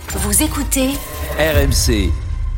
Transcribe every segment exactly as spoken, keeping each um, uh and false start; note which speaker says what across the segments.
Speaker 1: Vous écoutez
Speaker 2: R M C.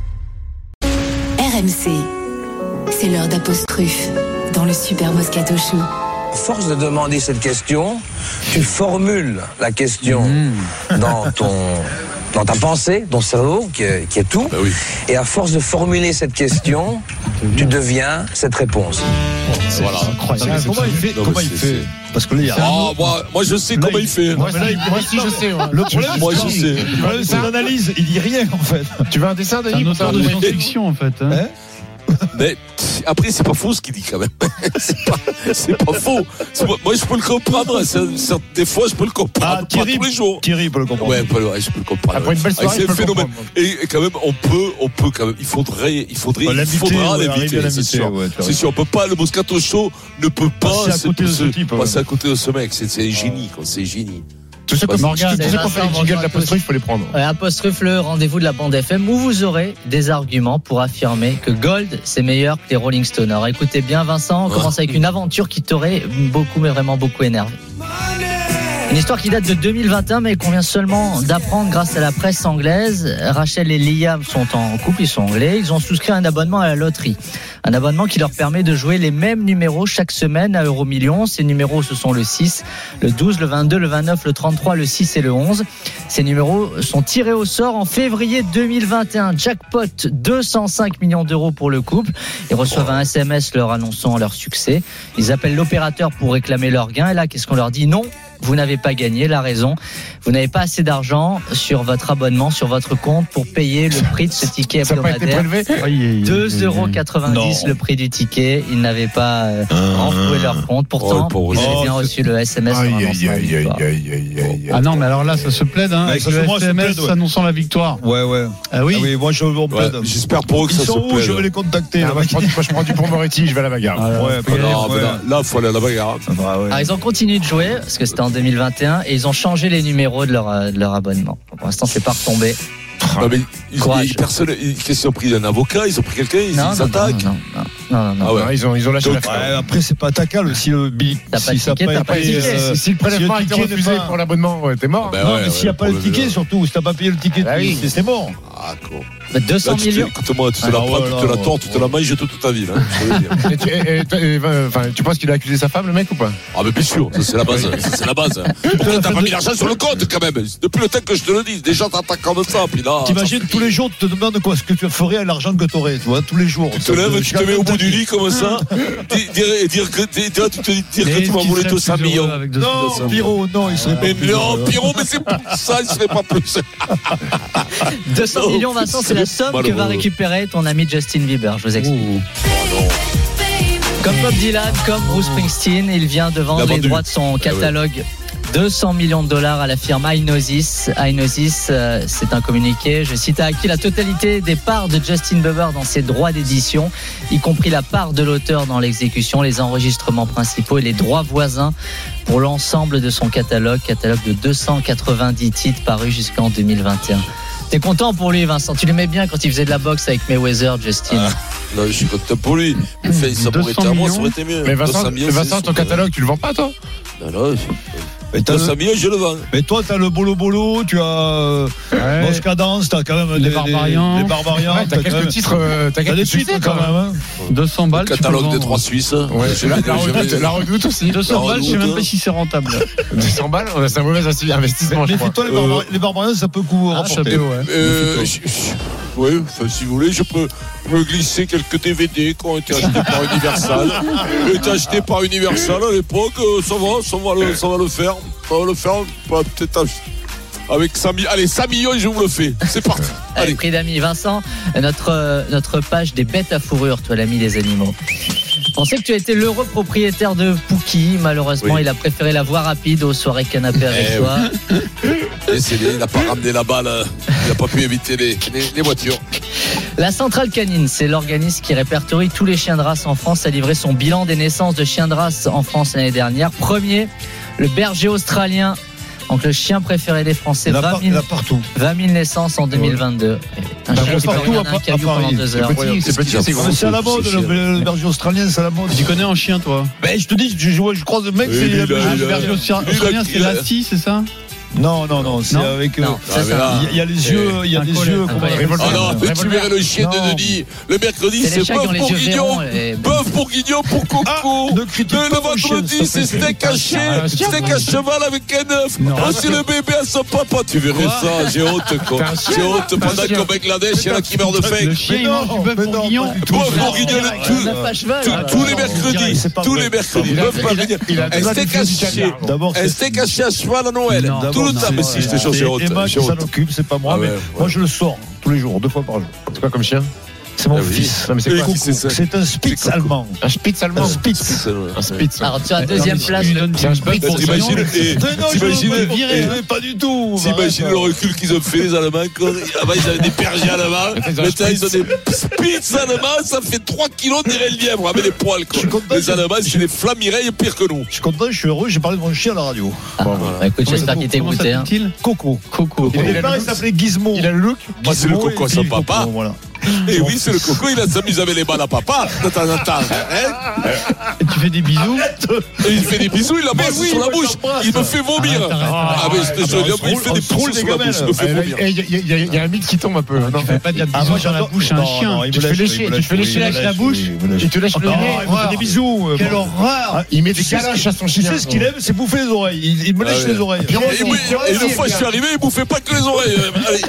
Speaker 1: R M C, c'est l'heure d'Apostruf dans le Super Moscato Show.
Speaker 3: À force de demander cette question, tu formules la question mmh. dans ton... dans ta pensée, ton cerveau, qui est, qui est tout.
Speaker 4: Ben oui.
Speaker 3: Et à force de formuler cette question, tu deviens cette réponse.
Speaker 4: C'est voilà.
Speaker 5: incroyable. C'est comment il fait,
Speaker 4: non,
Speaker 5: comment il
Speaker 4: c'est,
Speaker 5: fait
Speaker 4: c'est...
Speaker 5: Parce que là, il y a
Speaker 4: oh, moi, moi, je sais là, comment il, il fait.
Speaker 5: Moi, là, il... moi aussi, je sais. Ouais. Le problème,
Speaker 4: moi, je sais.
Speaker 5: Le problème, c'est l'analyse. Il dit rien, en fait.
Speaker 6: Tu veux un dessin, Denis?
Speaker 7: Un auteur de science-fiction, en fait. Hein.
Speaker 4: Hein? Mais après, c'est pas faux ce qu'il dit quand même. c'est, pas, c'est pas faux. C'est pas, moi, je peux le comprendre. C'est, c'est, des fois, je peux le comprendre.
Speaker 5: Ah, Thierry,
Speaker 4: pas tous les jours.
Speaker 5: Thierry peut le comprendre.
Speaker 4: Ouais, ouais, je peux le comprendre.
Speaker 6: Après une belle soirée,
Speaker 4: c'est
Speaker 6: je peux
Speaker 4: un phénomène.
Speaker 6: le
Speaker 4: Et, et quand même, on peut, on peut quand même. Il faudrait, il faudrait,
Speaker 5: bah,
Speaker 4: il faudra
Speaker 5: ouais,
Speaker 4: l'inviter. C'est sûr.
Speaker 5: Ouais,
Speaker 4: c'est sûr. On peut pas. Le Moscato Show ne peut pas
Speaker 5: passer à côté de ce type.
Speaker 4: Passer à côté de ce mec. C'est, c'est un génie. Quoi. C'est un génie.
Speaker 6: Tous ceux qui ont fait les jingles de l'Apostrophe, il faut les prendre.
Speaker 8: Ouais, Apostrophe, le rendez-vous de la bande F M où vous aurez des arguments pour affirmer que Gold, c'est meilleur que les Rolling Stones. Alors écoutez bien, Vincent, on commence avec une aventure qui t'aurait beaucoup, mais vraiment beaucoup énervé. Une histoire qui date de deux mille vingt et un, mais qu'on vient seulement d'apprendre grâce à la presse anglaise. Rachel et Liam sont en couple, ils sont anglais. Ils ont souscrit un abonnement à la loterie. Un abonnement qui leur permet de jouer les mêmes numéros chaque semaine à Euromillions. Ces numéros, ce sont le six, le douze, le vingt-deux, le vingt-neuf, le trente-trois, le six et le onze. Ces numéros sont tirés au sort en février deux mille vingt et un. Jackpot, deux cent cinq millions d'euros pour le couple. Ils reçoivent un S M S leur annonçant leur succès. Ils appellent l'opérateur pour réclamer leur gain. Et là, qu'est-ce qu'on leur dit? Non, vous n'avez pas gagné. La raison, vous n'avez pas assez d'argent sur votre abonnement, sur votre compte pour payer le prix de ce ticket hebdomadaire. deux euros quatre-vingt-dix le prix du ticket. Ils n'avaient pas euh, renfloué leur compte. Pourtant,
Speaker 4: oh,
Speaker 8: ils avaient bien reçu le S M S.
Speaker 6: Aïe, aïe, aïe, aïe, aïe, aïe.
Speaker 7: Ah non, mais alors là, ça se plaide, hein, avec le S M S plaide, ouais. annonçant la victoire.
Speaker 5: Ouais, ouais.
Speaker 7: Ah oui,
Speaker 5: ah oui moi je on plaide.
Speaker 4: Ouais, j'espère pour eux que
Speaker 5: Ils
Speaker 4: ça se
Speaker 5: sont où
Speaker 4: plaide.
Speaker 5: Je vais les contacter.
Speaker 6: Ah, moi, je prends, moi, je prends du pour Moretti, je vais à la bagarre.
Speaker 5: Ah, ouais,
Speaker 4: Ah, non, ouais. Là, là, faut aller à la bagarre.
Speaker 5: Ah, bah, ouais.
Speaker 8: Alors, ils ont continué de jouer parce que c'était en deux mille vingt et un et ils ont changé les numéros de leur, de leur abonnement. Pour l'instant, c'est pas retombé.
Speaker 4: Non, mais ils, ils, personne, ils, qu'est-ce qu'ils ont pris un avocat, ils ont pris quelqu'un, ils,
Speaker 8: non,
Speaker 4: ils
Speaker 8: non,
Speaker 4: attaquent.
Speaker 8: Non, non, non. non, non.
Speaker 4: Ah ouais.
Speaker 6: Ah, ils ont, ils ont lâché
Speaker 4: Donc,
Speaker 6: la
Speaker 5: ouais, après, c'est pas attaquable si le billet.
Speaker 8: T'as pas
Speaker 5: si
Speaker 8: de ticket,
Speaker 5: ça
Speaker 8: t'as pas de
Speaker 5: été,
Speaker 8: ticket.
Speaker 5: euh,
Speaker 6: Si le prélèvement a été refusé
Speaker 5: pas...
Speaker 6: pour l'abonnement, ouais, t'es mort.
Speaker 4: Ben
Speaker 5: non,
Speaker 4: ouais,
Speaker 5: mais
Speaker 4: ouais,
Speaker 5: s'il n'y a pas le ticket,
Speaker 4: là.
Speaker 5: surtout, si t'as pas payé le ticket,
Speaker 6: Ah oui.
Speaker 5: c'est, c'est bon.
Speaker 4: Ah, con.
Speaker 8: deux cents
Speaker 4: Là, tu
Speaker 8: millions.
Speaker 4: te, écoute-moi, tu te
Speaker 5: Ah,
Speaker 4: la prends,
Speaker 5: ouais,
Speaker 4: tu
Speaker 5: là,
Speaker 4: te la
Speaker 5: ouais,
Speaker 4: tords, tu te
Speaker 5: ouais.
Speaker 4: la manges toute ta vie. Hein, je peux le dire.
Speaker 6: Et tu, et, et, et, enfin, tu penses qu'il a accusé sa femme, le mec, ou pas?
Speaker 4: Ah, mais bien sûr, ça c'est la base. Ça, c'est la base. Pourquoi t'as pas mis l'argent sur le compte quand même? Depuis le temps que je te le dis, déjà t'attaques comme ça, puis là.
Speaker 5: T'imagines, tous les jours, tu te demandes quoi, ce que tu ferais avec l'argent que t'aurais, tu vois, tous les jours.
Speaker 4: Tu te lèves, tu te mets au bout du lit comme ça, et dire que tu te dis que tu m'as volé tous cent millions.
Speaker 5: Non, Pierrot, non, il serait pas.
Speaker 4: Mais non, Pierrot, mais c'est pour ça, il serait pas plus.
Speaker 8: deux cents millions, Vincent, c'est la somme que va récupérer ton ami Justin Bieber. Je vous explique. Comme Bob Dylan, comme Bruce Springsteen, il vient de vendre les droits de son catalogue. deux cents millions de dollars à la firme iNosis. iNosis, euh, c'est un communiqué. Je cite, a acquis la totalité des parts de Justin Bieber dans ses droits d'édition, y compris la part de l'auteur dans l'exécution, les enregistrements principaux et les droits voisins pour l'ensemble de son catalogue, catalogue de deux cent quatre-vingt-dix titres parus jusqu'en deux mille vingt et un. T'es content pour lui, Vincent? Tu l'aimais bien quand il faisait de la boxe avec Mayweather, Justin?
Speaker 4: Ah, non, je suis content pour lui. Il fait, ça pourrait être à moi, ça aurait été mieux.
Speaker 6: Mais Vincent, Vincent ton catalogue, tu le vends pas, toi?
Speaker 4: Non, non.
Speaker 5: Mais
Speaker 4: deux cents millions, je le vends.
Speaker 5: Mais toi, t'as le Bolo Bolo, tu as euh, ouais. Moscadance, t'as quand même
Speaker 7: les
Speaker 5: des,
Speaker 7: Barbarians.
Speaker 5: Les, les Barbarians.
Speaker 6: Ouais, t'as, t'as quelques même... titres, euh, t'as, t'as quelques
Speaker 5: des titres quand même. Hein.
Speaker 7: deux cents balles.
Speaker 4: Le catalogue des trois Suisses.
Speaker 6: Ouais,
Speaker 4: je
Speaker 6: la, la, redoute, la redoute aussi.
Speaker 7: deux cents balles, je sais même pas si c'est rentable.
Speaker 6: deux cents balles, c'est un mauvais investissement.
Speaker 5: Mais fais-toi les, barbar- les Barbarians, ça peut coup
Speaker 6: ah,
Speaker 5: rapporter.
Speaker 4: Ouais. Euh, oui, enfin, si vous voulez, je peux me glisser quelques D V D qui ont été achetés par Universal. Qui ont été achetés par Universal à l'époque. Ça va, ça va le, ça va le faire. Ça va le faire. Peut-être avec cinq millions. Allez, cinq millions, je vous le fais. C'est parti.
Speaker 8: Allez, Allez. Prix d'amis. Vincent, notre, notre page des bêtes à fourrure, toi, l'ami des animaux. On sait que tu as été l'heureux propriétaire de Pookie. Malheureusement, oui. Il a préféré la voie rapide aux soirées canapé avec eh toi.
Speaker 4: Oui. Il n'a pas ramené la balle. Il n'a pas pu éviter les, les, les voitures.
Speaker 8: La Centrale Canine, c'est l'organisme qui répertorie tous les chiens de race en France, a livré son bilan des naissances de chiens de race en France l'année dernière. Premier, le berger australien. Donc le chien préféré des Français,
Speaker 5: vingt mille,
Speaker 8: vingt mille naissances en deux mille vingt-deux. Un bah, chien qui peut regarder un caillou pendant deux heures.
Speaker 6: C'est petit, c'est, petit, c'est,
Speaker 5: c'est, c'est à la mode, le, le berger australien, c'est à la mode.
Speaker 7: Tu connais un chien, toi?
Speaker 5: Ben, je te dis, je, je, je croise le mec,
Speaker 7: oui,
Speaker 5: c'est
Speaker 7: le berger australien, c'est Lassie, c'est ça?
Speaker 5: Non, non, non, c'est
Speaker 8: Non.
Speaker 5: avec.
Speaker 8: Non,
Speaker 5: euh,
Speaker 8: c'est ça.
Speaker 5: Il y a les yeux, il y a
Speaker 7: Un
Speaker 5: les
Speaker 7: collet.
Speaker 5: yeux.
Speaker 7: Un
Speaker 5: comment-
Speaker 7: collet.
Speaker 4: Oh non, mais tu verrais le chien
Speaker 5: Non.
Speaker 4: de Denis. Le mercredi,
Speaker 8: C'est
Speaker 4: c'est
Speaker 8: les chats qui ont
Speaker 4: bœuf
Speaker 8: les
Speaker 4: pour
Speaker 8: yeux
Speaker 4: Guignon.
Speaker 8: verrons et-
Speaker 4: Bœuf pour Guignon pour Coco.
Speaker 5: Ah, ne critique
Speaker 4: Le
Speaker 5: pas mon chien,
Speaker 4: vendredi,
Speaker 5: s'il te
Speaker 4: c'est
Speaker 5: plaît.
Speaker 4: steak haché.
Speaker 5: Ah,
Speaker 4: Steak à cheval avec un œuf.
Speaker 7: Non.
Speaker 4: Oh, c'est le bébé à son papa. Tu verrais ça. J'ai honte, quoi. J'ai honte pendant qu'au Bangladesh, il y en a qui meurent de faim.
Speaker 7: Le chien, il
Speaker 5: Mais
Speaker 7: mange
Speaker 5: non,
Speaker 7: du bœuf
Speaker 5: mais non,
Speaker 7: bourguignon.
Speaker 5: pas du tout.
Speaker 4: Bœuf pour Guignon,
Speaker 8: Un
Speaker 4: tout-
Speaker 8: œuf à cheval.
Speaker 4: tout-
Speaker 8: alors.
Speaker 4: tous les
Speaker 5: non,
Speaker 4: mercredis.
Speaker 5: c'est pas
Speaker 4: Tous
Speaker 5: vrai.
Speaker 4: les mercredis.
Speaker 5: Il a-
Speaker 4: Bœuf
Speaker 5: il a-
Speaker 4: pour Guignon.
Speaker 5: il a- il a-
Speaker 4: Un steak
Speaker 5: il a-
Speaker 4: haché.
Speaker 5: D'abord,
Speaker 4: Un
Speaker 5: c'est-
Speaker 4: steak haché à cheval à Noël.
Speaker 5: D'abord,
Speaker 4: Tout le
Speaker 5: non,
Speaker 4: temps. Mais si, je te jure, j'ai
Speaker 5: c'est
Speaker 4: honte.
Speaker 5: Emma qui
Speaker 4: J'ai
Speaker 5: s'en
Speaker 4: honte.
Speaker 5: occupe, c'est pas moi,
Speaker 4: Ah
Speaker 5: mais
Speaker 4: ouais,
Speaker 5: moi
Speaker 4: ouais.
Speaker 5: je le sors tous les jours, deux fois par jour.
Speaker 6: C'est quoi comme chien?
Speaker 5: C'est mon
Speaker 4: Ah oui.
Speaker 5: fils.
Speaker 6: Non, mais c'est
Speaker 4: Oui,
Speaker 6: quoi?
Speaker 5: Coco.
Speaker 4: c'est ça.
Speaker 5: C'est un Spitz
Speaker 4: Coco.
Speaker 5: allemand.
Speaker 6: Un Spitz allemand.
Speaker 5: Un Spitz.
Speaker 4: C'est vrai.
Speaker 6: Un Spitz.
Speaker 8: Alors, sur la deuxième place,
Speaker 7: Il
Speaker 8: le-
Speaker 7: donne
Speaker 6: C'est un
Speaker 7: du
Speaker 6: Spitz
Speaker 7: bœuf
Speaker 6: pour
Speaker 7: bourguignon.
Speaker 4: T'imagines et-
Speaker 5: Mais non, je
Speaker 4: t'imagines-
Speaker 5: veux pas virer,
Speaker 4: et-
Speaker 5: mais pas du tout.
Speaker 4: T'imagines le recul qu'ils ont fait, les Allemands. Quand, avant, ils avaient des Persiens allemand. Maintenant, ils ont des Spitz allemands. Ça fait trois kilos derrière le lièvre avec les poils, quoi.
Speaker 5: Je suis content,
Speaker 4: Les
Speaker 5: je-
Speaker 4: Allemands, c'est des flammireilles pire que nous.
Speaker 5: Je suis content, je suis heureux, j'ai parlé de mon chien à la radio.
Speaker 8: Ah, bah, écoute, j'espère qu'il était
Speaker 7: Comment
Speaker 8: goûté. hein.
Speaker 7: s'appelle-t-il
Speaker 5: Coco.
Speaker 8: Coco.
Speaker 5: Au
Speaker 6: Il a
Speaker 5: départ,
Speaker 6: le
Speaker 5: il
Speaker 6: look.
Speaker 5: s'appelait Gizmo.
Speaker 6: Il a le look.
Speaker 4: Moi, c'est le
Speaker 5: Gizmo
Speaker 4: coco à
Speaker 5: et
Speaker 4: son
Speaker 5: puis Coco,
Speaker 4: papa.
Speaker 5: Voilà.
Speaker 4: Et oui, c'est le coco, il a s'amuse avec les balles à papa de temps en temps. Hein.
Speaker 7: Et tu fais des bisous.
Speaker 4: Et il fait des bisous, il la
Speaker 5: Mais
Speaker 4: passe
Speaker 5: oui,
Speaker 4: sur la
Speaker 5: moi,
Speaker 4: bouche.
Speaker 5: j'embrasse.
Speaker 4: Il me fait vomir.
Speaker 7: Arrête, arrête,
Speaker 4: Ah, mais je te jure,
Speaker 5: Ah,
Speaker 4: il fait des
Speaker 5: on se roule
Speaker 4: bisous
Speaker 5: des
Speaker 4: sur la bouche, il me fait
Speaker 6: Il
Speaker 4: vomir.
Speaker 6: y, a- il y a- il y a un mythe qui tombe un peu. Non,
Speaker 7: Tu fais pas dire de
Speaker 5: Ah,
Speaker 7: bisous
Speaker 5: moi,
Speaker 7: sur la
Speaker 5: j'adore-
Speaker 7: bouche à un
Speaker 5: Non,
Speaker 7: chien.
Speaker 5: non, il me
Speaker 6: Tu te fais
Speaker 5: lèche,
Speaker 6: lécher,
Speaker 5: il me
Speaker 6: tu te fais
Speaker 5: lèche,
Speaker 6: lécher
Speaker 5: il me
Speaker 6: avec la
Speaker 5: lèche,
Speaker 6: bouche.
Speaker 5: il me lèche.
Speaker 6: Et tu lèches le
Speaker 5: Non,
Speaker 6: nez.
Speaker 5: il me fait des bisous. euh,
Speaker 7: Quelle
Speaker 5: bon.
Speaker 7: horreur.
Speaker 6: Ah, Il met des
Speaker 5: Tu sais ce
Speaker 6: galoches à son
Speaker 5: Tu
Speaker 6: chien.
Speaker 5: sais ce qu'il aime, c'est bouffer les oreilles. Il, il me lèche
Speaker 4: Ah ouais.
Speaker 5: les oreilles.
Speaker 4: Et, oui, et une fois, je suis arrivé, il bouffait pas que les oreilles. Allez.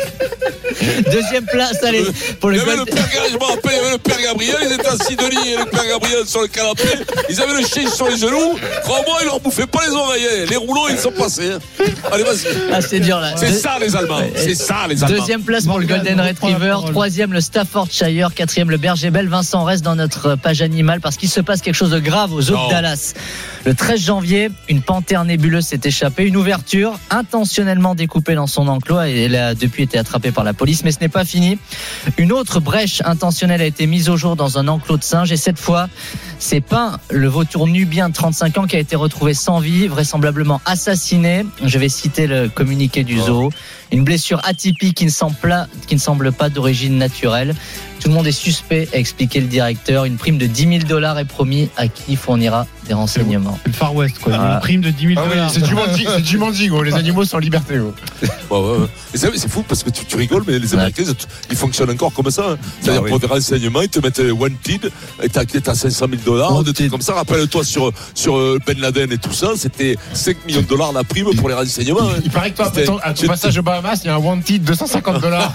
Speaker 8: Deuxième place, allez, pour
Speaker 4: Il
Speaker 8: le
Speaker 4: y avait le
Speaker 8: Golden.
Speaker 4: père Gabriel, je me rappelle, il y avait le père Gabriel, ils étaient assis Denis et le père Gabriel sur le canapé. Ils avaient le chien sur les genoux. Crois-moi, ils leur bouffaient pas les oreilles. hein. Les rouleaux, ils sont passés. hein. Allez, vas-y.
Speaker 8: Ah, c'est dur là.
Speaker 4: C'est
Speaker 8: Deux-
Speaker 4: ça, les Allemands. C'est ça, les Allemands.
Speaker 8: Deuxième place pour le
Speaker 7: Morgane,
Speaker 8: Golden
Speaker 7: on reprend la
Speaker 8: Retriever,
Speaker 7: parole.
Speaker 8: troisième le Staffordshire, quatrième le Berger Bell. Vincent reste dans notre page animale parce qu'il se passe quelque chose de grave aux eaux
Speaker 4: Non.
Speaker 8: de Dallas. Le treize janvier, une panthère nébuleuse s'est échappée, une ouverture intentionnellement découpée dans son enclos et elle a depuis été attrapée par la police. Mais ce n'est pas fini. Une autre brèche intentionnelle a été mise au jour dans un enclos de singes et cette fois, c'est Pain, le vautour nubien de trente-cinq ans qui a été retrouvé sans vie, vraisemblablement assassiné. Je vais citer le communiqué du zoo. Une blessure atypique qui ne semble pas, qui ne semble pas d'origine naturelle. Tout le monde est suspect, a expliqué le directeur. Une prime de dix mille dollars est promise à qui fournira des renseignements.
Speaker 7: C'est le Far West, quoi.
Speaker 8: Ah.
Speaker 7: Une prime de dix mille
Speaker 6: Ah oui,
Speaker 7: dollars.
Speaker 6: c'est du mandi, c'est du mandi, gros. Les animaux sont en liberté, gros.
Speaker 4: Ouais, ouais, ouais. Et c'est c'est fou parce que tu, tu rigoles, mais les Américains, ils fonctionnent encore comme ça. hein. C'est-à-dire
Speaker 5: Ah oui.
Speaker 4: pour des renseignements, ils te mettent euh, wanted, et t'as t'as cinq cent mille dollars, des
Speaker 5: Wanted.
Speaker 4: trucs comme ça. Rappelle-toi sur, sur euh, Ben Laden et tout ça, c'était cinq millions de dollars la prime pour les renseignements. hein.
Speaker 6: Il paraît que toi, à
Speaker 4: C'était-
Speaker 6: ton, à ton passage aux Bahamas, il y a un wanted deux cent cinquante dollars.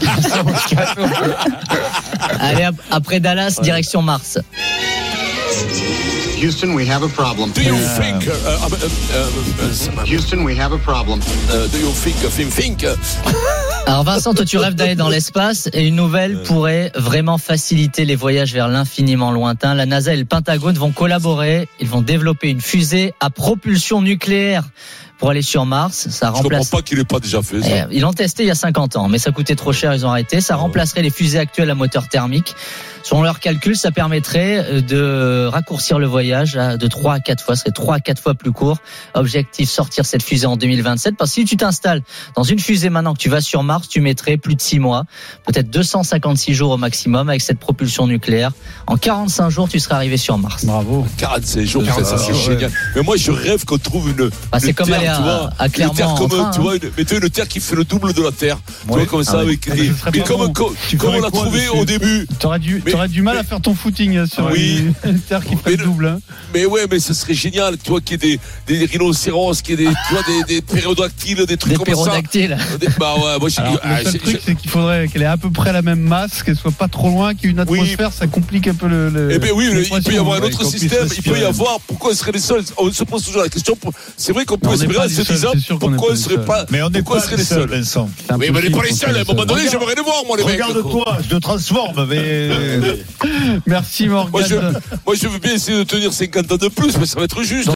Speaker 8: Allez, ap- après Dallas, direction Mars.
Speaker 2: Houston, we have a problem.
Speaker 4: Do you think, uh, uh, uh, uh, uh,
Speaker 2: Houston, we have a problem.
Speaker 4: uh, do you think, uh, think, think, uh,
Speaker 8: Alors Vincent, toi tu rêves d'aller dans l'espace et une nouvelle pourrait vraiment faciliter les voyages vers l'infiniment lointain. La NASA et le Pentagone vont collaborer. Ils vont développer une fusée à propulsion nucléaire pour aller sur Mars. Ça
Speaker 4: je comprends
Speaker 8: remplace.
Speaker 4: pas qu'il ait pas déjà fait ça.
Speaker 8: Eh, Ils l'ont testé il y a cinquante ans, mais ça coûtait trop cher, ils ont arrêté. Ça remplacerait les fusées actuelles à moteur thermique. Selon leurs calculs, ça permettrait de raccourcir le voyage à de trois à quatre fois. Ce serait trois à quatre fois plus court. Objectif, sortir cette fusée en deux mille vingt-sept. Parce que si tu t'installes dans une fusée maintenant que tu vas sur Mars, tu mettrais plus de six mois, peut-être deux cent cinquante-six jours au maximum avec cette propulsion nucléaire. En quarante-cinq jours, tu serais arrivé sur Mars.
Speaker 7: Bravo.
Speaker 4: quarante-cinq jours, ça, ça, c'est
Speaker 5: ouais.
Speaker 4: génial. Mais moi, je rêve qu'on trouve une.
Speaker 8: Bah, c'est
Speaker 4: une
Speaker 8: comme
Speaker 4: terre,
Speaker 8: aller à-
Speaker 4: tu vois,
Speaker 8: à Clermont
Speaker 4: Une terre
Speaker 8: en
Speaker 4: comme,
Speaker 8: train,
Speaker 4: tu
Speaker 8: hein.
Speaker 4: vois, une, mais tu vois, une terre qui fait le double de la terre. Tu vois, comme ça,
Speaker 8: Ah oui.
Speaker 4: avec.
Speaker 7: Ah, mais
Speaker 4: des-
Speaker 7: ce serait
Speaker 4: mais
Speaker 7: pas
Speaker 4: comme,
Speaker 7: bon.
Speaker 4: comme,
Speaker 5: Tu
Speaker 4: comme on
Speaker 5: ferais
Speaker 4: l'a
Speaker 5: quoi
Speaker 4: trouvé
Speaker 5: dessus
Speaker 4: au début.
Speaker 7: T'aurais du,
Speaker 4: Mais-
Speaker 7: t'aurais du mal
Speaker 4: mais-
Speaker 7: à faire ton footing sur
Speaker 4: Oui.
Speaker 7: une, une terre qui fait
Speaker 4: Mais
Speaker 7: le
Speaker 4: le-
Speaker 7: double. Hein.
Speaker 4: Mais ouais, mais ce serait génial, tu vois, qu'il y ait des, des rhinocéros, qu'il y ait des, tu vois, des, des pérodactyles, des trucs
Speaker 8: Des
Speaker 4: comme
Speaker 8: pérodactyles.
Speaker 4: ça. Des- Bah ouais, moi, j'ai
Speaker 7: Alors,
Speaker 4: ah,
Speaker 7: le seul
Speaker 4: j'ai-
Speaker 7: truc,
Speaker 4: j'ai-
Speaker 7: c'est qu'il faudrait qu'elle ait à peu près la même masse, qu'elle soit pas trop loin, qu'il y ait une
Speaker 4: Oui.
Speaker 7: atmosphère, ça complique un peu le. le
Speaker 4: Eh bien oui, le- il peut y avoir un
Speaker 7: Ouais,
Speaker 4: autre
Speaker 7: qu'on puisse
Speaker 4: système, il peut y
Speaker 7: respirer.
Speaker 4: avoir, pourquoi on serait les seuls? On se pose toujours la question, pour- c'est vrai qu'on peut
Speaker 7: on n'est
Speaker 4: espérer
Speaker 7: pas
Speaker 4: en
Speaker 7: les
Speaker 4: se
Speaker 7: seuls,
Speaker 4: disant,
Speaker 7: c'est sûr qu'on n'est
Speaker 4: pourquoi
Speaker 7: pas
Speaker 4: on
Speaker 7: les
Speaker 4: serait
Speaker 7: seuls.
Speaker 4: pas,
Speaker 5: Mais on n'est
Speaker 4: pourquoi on
Speaker 5: pas
Speaker 4: serait
Speaker 5: les
Speaker 4: les
Speaker 5: seuls,
Speaker 4: seuls?
Speaker 5: Vincent.
Speaker 7: C'est
Speaker 4: Oui, mais on n'est pas les
Speaker 7: impossible
Speaker 4: seuls, à un
Speaker 7: qu'on
Speaker 4: moment
Speaker 7: soit
Speaker 4: donné,
Speaker 5: Regarde-
Speaker 4: j'aimerais les voir, moi, les mecs.
Speaker 5: Regarde-toi, je te transforme, mais.
Speaker 7: Merci
Speaker 4: Moi je,
Speaker 7: Morgane.
Speaker 4: moi, je veux bien essayer de tenir cinquante ans de plus, mais ça va être juste.